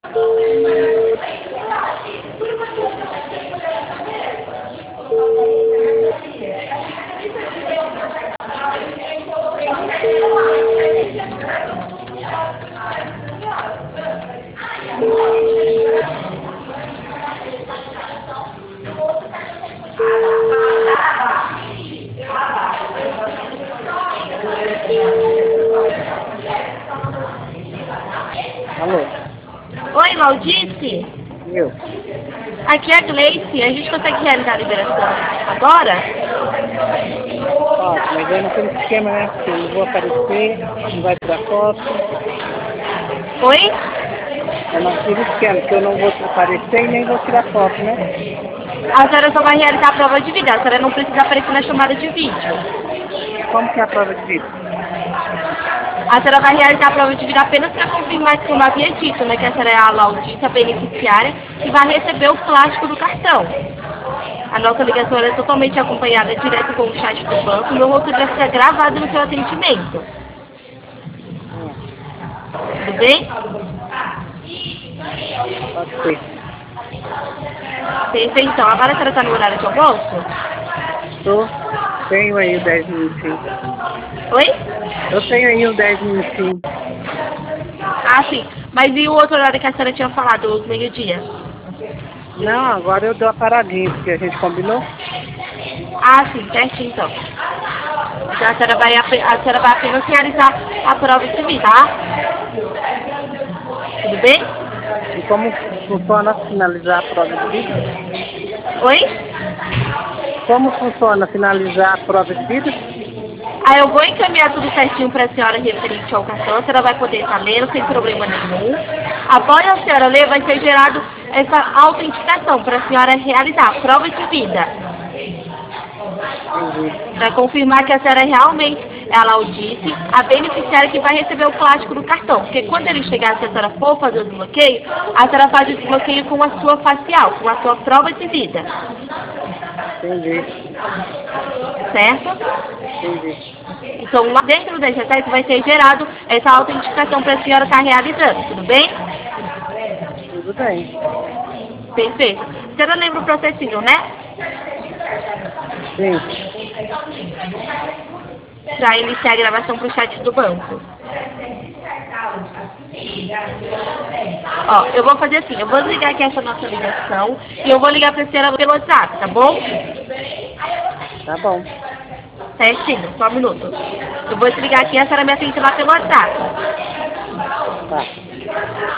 Alô? Oi, Maldice? Eu? Aqui é a Gleice. A gente consegue realizar a liberação agora? Ó, mas eu não tenho esquema, né? Porque eu não vou aparecer, não vai tirar foto. Oi? É naquele esquema, que eu não vou aparecer e nem vou tirar foto, né? A senhora só vai realizar a prova de vida. A senhora não precisa aparecer na chamada de vídeo. Como que é a prova de vida? A senhora vai realizar a prova de vida apenas para confirmar que, como havia dito, né, que a senhora é a laudita beneficiária e vai receber o plástico do cartão. A nossa ligação é totalmente acompanhada direto com o chat do banco. Meu rosto vai ficar gravado no seu atendimento. Tudo bem? Pode ser. Então, agora a senhora está no horário de almoço? Tenho aí o 10 minutinhos. Oi? Eu tenho aí o 10 minutinhos. Ah, sim. Mas e o outro horário que a senhora tinha falado, os meio-dia? Não, agora eu dou a paradinha, porque a gente combinou. Ah, sim, certinho então. Então a senhora vai apenas realizar a prova de vida, tá? Tudo bem? E como funciona finalizar a prova de vida? Oi? Como funciona finalizar a prova de vida? Aí eu vou encaminhar tudo certinho para a senhora referente ao cartão. A senhora vai poder estar lendo sem problema nenhum. Após a senhora ler, vai ser gerado essa autenticação para a senhora realizar a prova de vida. Para confirmar que a senhora realmente é a Laudice, a beneficiária que vai receber o plástico do cartão. Porque quando ele chegar, se a senhora for fazer o desbloqueio, a senhora faz o desbloqueio com a sua facial, com a sua prova de vida. Entendi. Certo? Entendi. Então, lá dentro desse acesso vai ser gerado essa autenticação para a senhora estar realizando, tudo bem? Tudo bem. Perfeito. A senhora lembra o processinho, né? Sim. Para iniciar a gravação para o chat do banco. Ó, eu vou fazer assim, eu vou desligar aqui essa nossa ligação e eu vou ligar para a senhora pelo WhatsApp, tá bom? Tá bom. Certinho, só um minuto. Eu vou desligar aqui e a senhora me atende lá pelo WhatsApp. Tá.